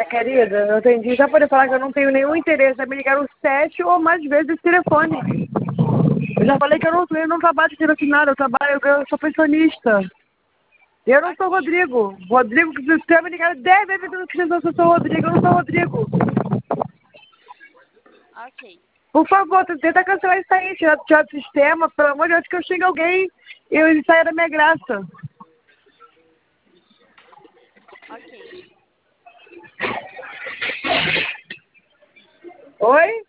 Querida, eu entendi. Já poder falar que eu não tenho nenhum interesse. Me ligaram 7 ou mais vezes esse telefone. Eu já falei que eu não trabalho de nada. Eu sou pensionista. Eu não sou o Rodrigo. Rodrigo, que você me ligaram 10 vezes eu sou o Rodrigo. Eu não sou o Rodrigo. Ok. Por favor, tenta cancelar isso aí. Tirar do sistema. Pelo amor de Deus, que eu xingue alguém e ele saia da minha graça. Ok. Oi?